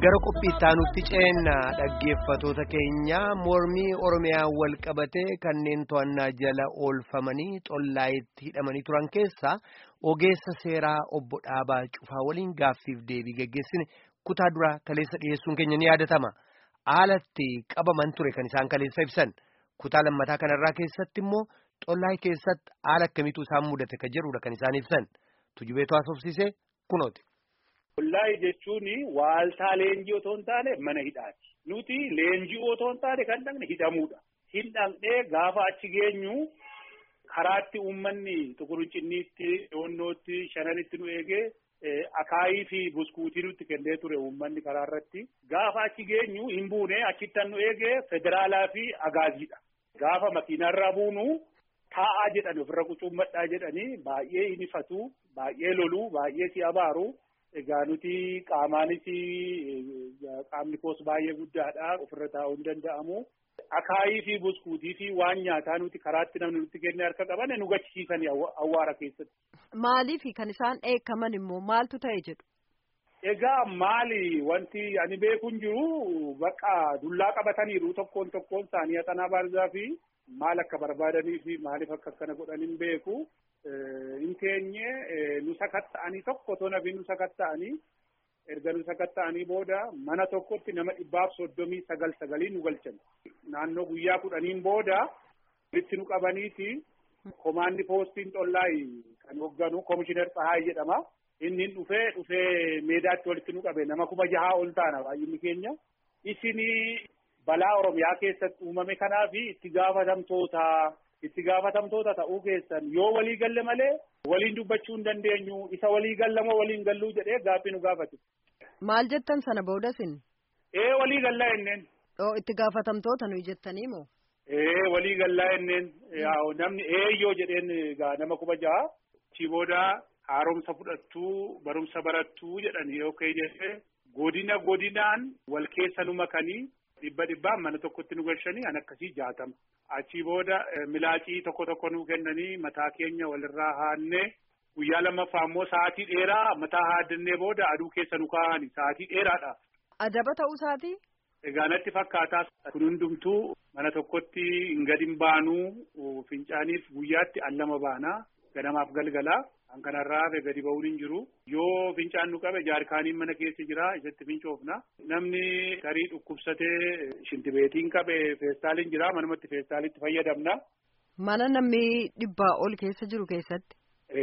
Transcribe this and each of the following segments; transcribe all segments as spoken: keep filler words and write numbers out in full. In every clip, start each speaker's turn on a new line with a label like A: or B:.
A: Gara qophii itti ceenna dhaggeeffatoota keenya mormii Oromiyaa wal qabatee kanneen to'annaa jala oolfamanii xollaayitti hidhamanii turan keessaa ogeessa seeraa obbo Dhaabaa Cufaa waliin gaaffiif deebii gaggeessine kutaa duraa kaleessa dhiyeessuun keenya ni yaadatama. Haalatti qabaman ture kan isaan kaleessa ibsan. Kutaa lammataa kanarraa keessatti immoo xollaayii keessatti haala akkamiitu isaan mudate kan jedhudha kan isaan ibsan. Tujubeetu haasofsiisee kunooti.
B: Xollaayii jechuun waaltaa leenjii otoo hin taane mana hidhaati. Nuti leenjii otoo hin taane kan dhaqne hidhamuudha. Hin dhaqnee gaafa achi geenyu karaatti uummanni Tuqurunciniitti, Doonnootti, Shananitti nu eegee akaayii fi buskuutii nutti kennee ture uummanni karaa irratti. Gaafa achi geenyu hin buune achittan nu eegee federaalaa fi agaaziidha. Gaafa makiinarraa buunu taa'aa jedhan ofirra qucuummadhaa jedhanii baay'ee hin ifatu, baay'ee lolu, baay'ee si abaaru. Egaa nuti qaamaanis qaamni koos baay'ee guddaadha ofirra taa'uu hin danda'amu. Akaayii fi buskuutii fi waan nyaataa nuti karaatti namni nutti kenne harka qaban nu gachisiisanii awwaara keessatti.
C: Maaliif kan isaan eekaman immoo maaltu ta'e jedhu?
B: Egaa maali wanti ani beeku hin jiru bakka dullaa qabataniiru tokkoon tokkoon isaanii haxanaa baarzaa fi maal akka barbaadanii fi maaliif akka akkana godhan hin beeku. In keenye nu sakatta'anii tokko tona fi nu sakatta'anii erga nu sakatta'anii booda mana tokkotti nama dhibbaaf soddomii sagal sagalii nu galchan. Naannoo guyyaa kudhaniin booda walitti nu qabaniiti komaandi poostiin xollaayii kan hoogganu Komishinar Tsahaay jedhama. Inni dhufee dhufee meedaatti walitti nu qabe nama kuma jahaa ol taana baay'inni keenya. Isinii balaa Oromiyaa keessatti uumame kanaaf itti gaafatamtoota. Itti gaafatamtoota ta'uu keessan yoo walii galle malee waliin dubbachuu hin dandeenyu isa walii gallamoo waliin galluu jedhee gaaffii nu gaafate.
C: Maal jettan sana boodasin?
B: Ee walii gallaa enneen.
C: Oo itti gaafatamtoota nuyi jettanii moo?
B: Ee walii gallaa enneen namni eeyyoo jedheen gaa nama kuma jaha achii booda haaromsa fudhattuu barumsa barattuu jedhanii yookaan jedhee godina godinaan wal keessa nu makanii. Dhibba dhibbaan mana tokkotti nu galchanii an akkasii jaatama. Achii booda milaacii tokko tokko nu kennanii mataa keenya walirraa haannee guyyaa lammaffaa immoo sa'aatii dheeraa mataa haaddannee booda aduu keessa nu kaa'anii sa'aatii dheeraadha.
C: Adaba ta'uu isaatii?
B: Egaa natti fakkaataa kun hundumtuu mana tokkotti hin gadi hin baanuu fincaaniif guyyaatti al lama baanaa ganamaaf galgalaa. Kan kanarraa gadi ba'uun hin jiru. Yoo fincaan nu qabe jaarkaaniin mana keessa jira isatti fincoofna. Namni tarii dhukkubsatee shintibeetiin qabe feestaaliin jira manumatti feestaalitti fayyadamna.
C: Mana namni dhibbaa ol keessa jiru keessatti.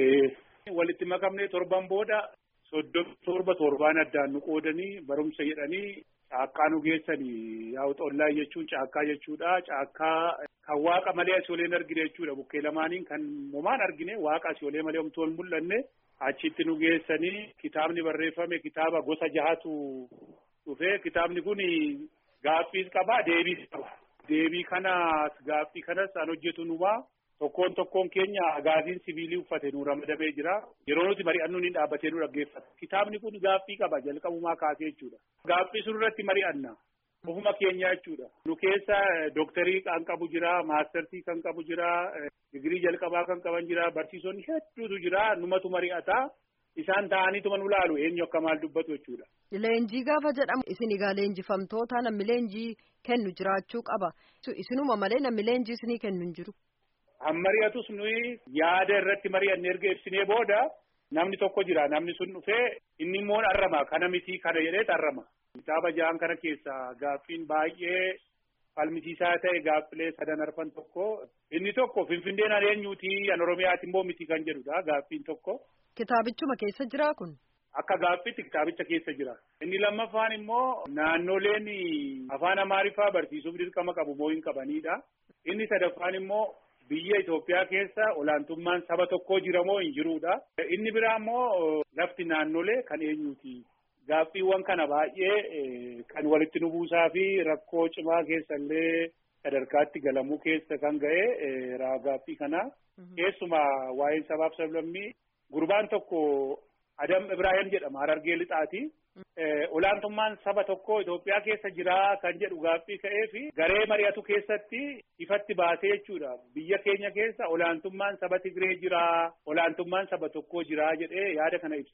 B: Walitti makamnee torban booda soddoma torba torbaan addaan nu qoodanii barumsa jedhanii caakkaa nu geessanii yaa'u xollaayii jechuun caakkaa jechuudha. Caakkaa kan waaqa malee asii olee hin argine jechuudha. Bukkee lamaaniin kan homaan argine waaqa asii olee malee homtuu hin mul'anne achitti nu geessanii kitaabni barreeffame kitaaba gosa jahatu dhufe. Kitaabni kun gaaffiis qaba deebiis qaba. Deebii kanas gaaffii kanas an hojjetu numaa tokkoon tokkoon keenya agaaziin sibiilii uffate nu ramadamee jira. Yeroo nuti mari'annu ni dhaabbatee nu dhaggeeffata. Kitaabni kun gaaffii qaba jalqabumaa kaasee jechuudha. Gaaffii sun irratti mari'anna. Ofuma keenya jechuudha. Nu keessa dooktarii kan qabu jira, maastersii kan qabu jira, digirii jalqabaa kan qaban jira, barsiisonni hedduutu jira. Numatu mari'ata. Isaan ta'aniituma nu laalu eenyu akka maal dubbatu jechuudha.
C: Leenjii gaafa jedhamu isin egaa leenjifamtoota namni leenjii kennu jiraachuu qaba. Isinuma malee namni leenjii isinii kennu hin jiru.
B: Hammari'atus nuyi yaada irratti mari'annee erga ibsinee booda namni tokko jira. Namni sun dhufee inni immoo arrama kana miti kana jedhee arrama. Kitaaba ja'an kana keessa gaaffiin baay'ee falmisiisaa ta'e gaaffilee sadan arfan tokko inni tokko Finfinneen an eenyuuti an Oromiyaati immoo miti kan jedhudha gaaffiin tokko.
C: Kitaabichuma keessa jira kun?
B: Akka gaaffiitti kitaabicha keessa jira. Inni lammaffaan immoo naannoleen afaan Amaariffaa barsiisuuf dirqama qabu moo hin qabanidha. Inni sadaffaan immoo biyya Itoophiyaa keessa olaantummaan saba tokkoo jira moo hin jirudha. Inni biraa immoo lafti naannolee kan eenyuuti. Gaaffiiwwan kana baay'ee kan walitti nu buusaa fi rakkoo cimaa keessallee sadarkaatti galamuu keessa kan ga'e gaaffii kana. Keessumaa waa'een sabaaf sablammii gurbaan tokko Adam Ibrahim jedhama Harargee Lixaati. Olaantummaan saba tokkoo Itoophiyaa keessa jira kan jedhu gaaffii ka'ee fi garee mari'atu keessatti ifatti baasee jechuudha. Biyya keenya keessa olaantummaan saba Tigree jira, olaantummaan saba tokkoo jira jedhee yaada kana ibsee.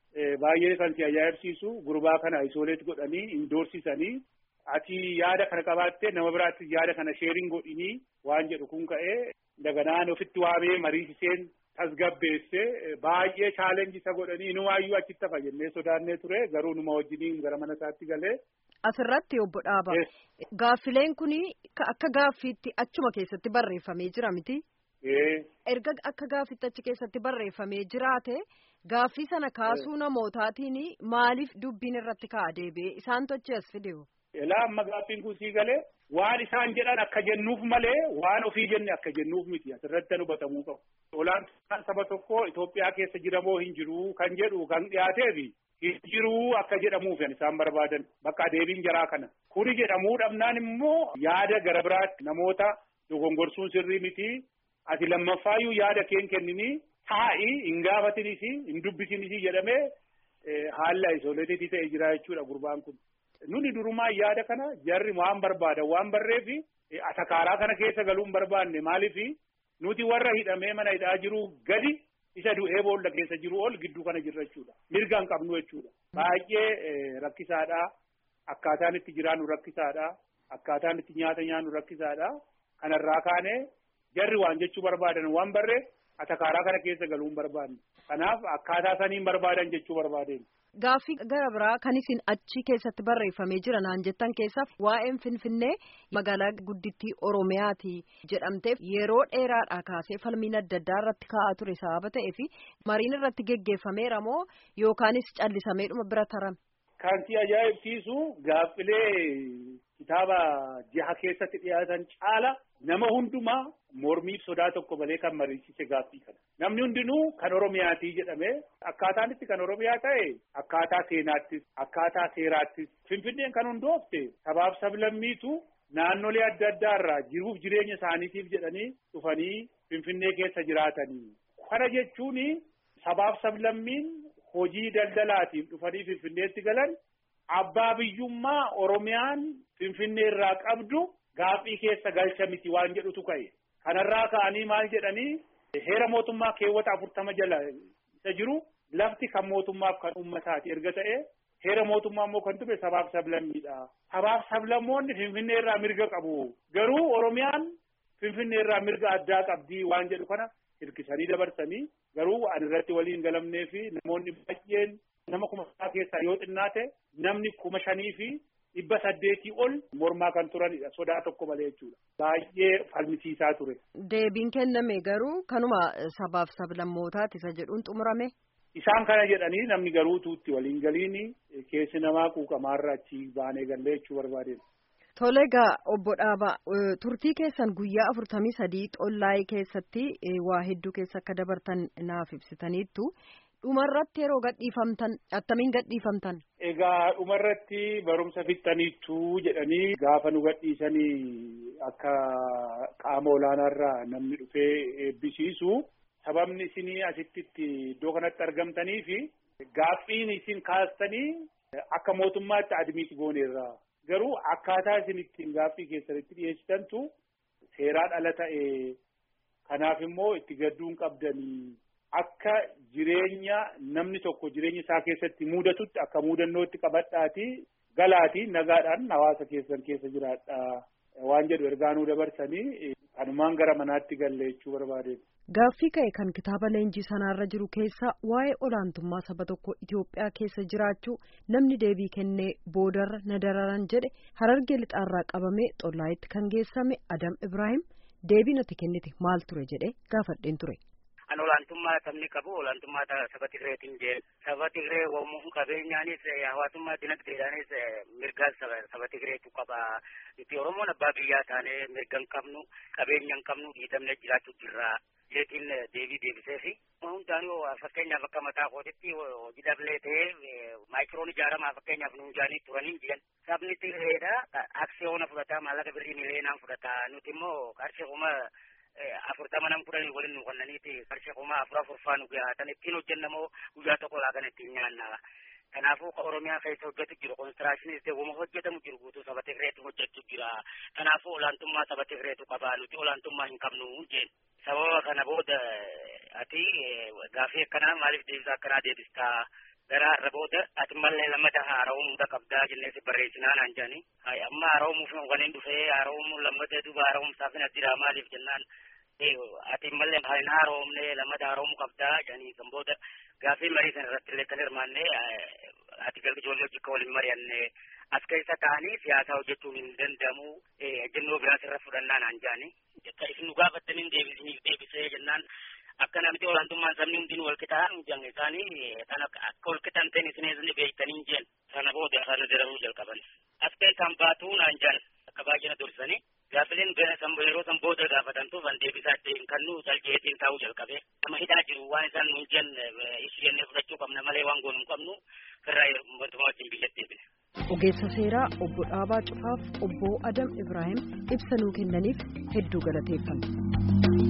B: baay'ee kan si ajaa'ibsiisu gurbaa kana isoleet godhanii indoorsisanii ati yaada kana qabaattee nama biraatti yaada kana sheeriin godhinii waan jedhu kun ka'ee daganaan ofitti waamee mariisiseen tasgabbeesse baay'ee chaalenjii isa godhanii inumaayyuu achitti hafa jennee sodaannee ture garuu numa wajjiniin gara mana isaatti galee.
C: Asirratti obbo Dhaabaa gaaffileen kun akka gaaffiitti achuma keessatti barreeffamee jira miti. Erga akka gaaffiitti achi keessatti barreeffamee jiraate gaaffii sana kaasuu namootaatiin maaliif dubbiin irratti ka'a deebi'ee isaan tochi as fideewu.
B: Elaa amma gaaffiin kun sii galee waan isaan jedhan akka jennuuf malee waan ofii jenne akka jennuuf miti asirratti nu hubatamuu qabu. Olaantummaan saba tokko Itoophiyaa keessa jiramoo hin jiru kan jedhu kan dhiyaateefi hin jiru akka jedhamuuf isaan barbaadan bakka deebiin jaraa kana. Kuni jedhamuu dhabnaan immoo yaada gara biraatti namoota dogongorsuun sirrii miti. Ati lammaffaayyuu yaada keen kenninii taa'ii hin gaafatinis hin dubbisinis jedhamee haala isoleetii ta'e jira jechuudha gurbaan kun. Nuni durumaa yaada kana jarri waan barbaadan waan barreefi atakaaraa kana keessa galuu hin barbaanne maaliifi nuti warra hidhamee mana hidhaa jiru gadi isa du'ee boolla keessa jiru ol gidduu kana jirra jechuudha. Mirgaan qabnu jechuudha. Baay'ee rakkisaadha. Akkaataan itti jiraannu rakkisaadha. Akkaataan itti nyaata nyaannu rakkisaadha. Kanarraa kaanee jarri waan jechuu barbaadan waan barreef atakaaraa kana keessa galuu hin barbaanne. Kanaaf akkaataa saniin barbaadan jechuu barbaadeen.
C: Gaaffii gara biraa kan isin achi keessatti barreeffamee jira naan jettan keessaaf waa'een Finfinnee magaalaa guddittii Oromiyaati jedhamteef yeroo dheeraadhaa kaasee falmiin adda addaa irratti ka'aa ture sababa ta'eef mariin irratti geggeeffameera moo yookaanis callisameedhuma bira tarame.
B: Kan si ajaa'ibsiisu gaaffilee kitaaba jaha keessatti dhiyaatan caala nama hundumaa mormiif sodaa tokko malee kan mariisise gaaffii kana. Namni hundinuu kan Oromiyaatii jedhame akkaataan itti kan Oromiyaa ta'e akkaataa seenaattis akkaataa seeraattis Finfinneen kan hundoofte sabaaf sablammiitu naannolee adda addaa irraa jiruuf jireenya isaaniitiif jedhanii dhufanii Finfinnee keessa jiraatanii. Kana jechuun sabaaf sablammiin hojii daldalaatiin dhufanii Finfinneetti galan abbaa biyyummaa Oromiyaan Finfinnee irraa qabdu gaaffii keessa galcha miti waan jedhutu ka'e. Kanarraa ka'anii maal jedhanii heera mootummaa keewwata afurtama jala isa jiru lafti kan mootummaaf kan uummataati erga ta'e heera mootummaa immoo kan ture sabaaf sablammiidha. Sabaaf sablammoonni Finfinnee irraa mirga qabu. Garuu Oromiyaan Finfinnee irraa mirga addaa qabdi waan jedhu kana hirkisanii dabarsanii garuu an irratti waliin galamnee fi namoonni baay'een nama kuma isaa keessaa yoo xinnaate namni kuma shanii fi dhibba saddeetii ol mormaa kan turanidha sodaa tokko malee jechuudha. Baay'ee falmisiisaa ture.
C: Deebiin kenname garuu kanuma sabaaf sablammootaati isa jedhuun xumurame.
B: Isaan kana jedhanii namni garuu tuutti waliin galiini keessi namaa quuqamaarra achi baanee gallee jechuu barbaadeen.
C: Tole egaa obbo Dhaabaa turtii keessan guyyaa afurtamii sadii xollaayii keessatti waa hedduu keessa akka dabartan naaf ibsitaniittu. Dhumarratti yeroo gadhiifamtan attamiin gadhiifamtan.
B: Egaa dhumarratti barumsa fixxaniittu jedhanii gaafa nu gadhiisanii akka qaama olaanaarraa namni dhufee eebbisiisu sababni isinii asitti iddoo kanatti argamtanii fi gaaffiin isin kaastanii akka mootummaatti admiit gooneerra. Garuu akkaataa isin ittiin gaaffii keessanitti dhiyeessitantu seeraan ala ta'e kanaaf immoo itti gadduun qabdanii. Akka jireenya namni tokko jireenya isaa keessatti mudatutti akka mudannootti qabadhaati galaati nagaadhaan hawaasa keessan keessa jiraadha waan jedhu ergaanuu dabarsanii kanumaan gara manaatti galle jechuu barbaadeen.
C: Gaaffii ka'e kan kitaaba leenjii sanaarra jiru keessa waa'ee olaantummaa saba tokko Itoophiyaa keessa jiraachuu namni deebii kennee boodarra na dararan jedhe Harargee lixaarraa qabamee xollaayitti kan geessame Adam Ibrahim deebii natti kennite maal ture jedhe gaafadheen ture.
D: An olaantummaa sabni qabu olaantummaa saba Tigreetiin jee saba Tigree waamuu qabeenyaanis hawaasummaa dinagdeedhaanis mirgaan saba Tigreetu qaba. Itti Oromoon abbaa biyyaa taanee mirga hin qabnu qabeenya hin qabnu dhiitamne jiraachuu jirra. Jeetiin deebii deebisee fi hundaanuu fakkeenyaaf akka mataa kootitti hojii dablee ta'ee maayikiroon ijaaramaa fakkeenyaaf nuun jaanii turanii jiran. Sabni Tigreedha aksiyoona fudhataa maallaqa birrii miliyoonaan fudhata nuti immoo qarshii kuma afurtama nam kudhanii waliin nu kennaniiti qarshii kuma afur afur faa nu gahaatan ittiin hojjennamoo guyyaa tokko laa kan ittiin nyaanna. Kanaafuu Oromiyaa keessa hojjetu jiru konistiraakshiniis ta'e wama hojjetamu jiru guutuu saba Tigreetu hojjetu jira. Kanaafuu olaantummaa saba Tigreetu qaba nuti olaantummaa hin qabnu jeen. Sababa kana booda ati gaaffii akkanaa maaliif deebisaa akkanaa deebistaa gara har'a booda ati mallee lammata haara'uun qabdaa jennee si barreessinaa naan jedhani. Amma haara'uumuuf waliin dhufee haara'uumuun lammata duuba haara'uumsaaf hin addiraa maaliif jennaan ati mallee hin haara'uumne lammata haara'uumuu qabdaa jedhanii kan booda gaaffii marii sana irratti illee kan hirmaanne ati galga ijoollee hojii akka waliin mari'anne as keessa ta'anii siyaasa hojjechuun hin danda'amu ejjennoo biraas irra fudhannaa naan jedhani. Isin nu gaafattaniin deebisiniif deebisee jennaan akka namni olaantummaan sabni hundinuu wal qixaan jenne isaanii kan akka wal qixaan ta'in isin beektanii jeen sana booda sana dararuu jalqaban. As keessaan baatuu naan jedhan akka baay'ina dursanii gaaffileen yeroo san booda gaafatantuuf an deebisaa ta'in kan nu salgeetiin taa'uu jalqabe. Nama hidhaa jiru waan isaan nuun jenne isu jennee fudhachuu qabna malee waan goonu hin qabnu irraa mootummaa wajjin biyyatti deebine.
C: Ogeessa seeraa obbo Dhaabaa Cufaaf obbo Adam Ibrahim ibsa nuu kennaniif hedduu galateeffanna.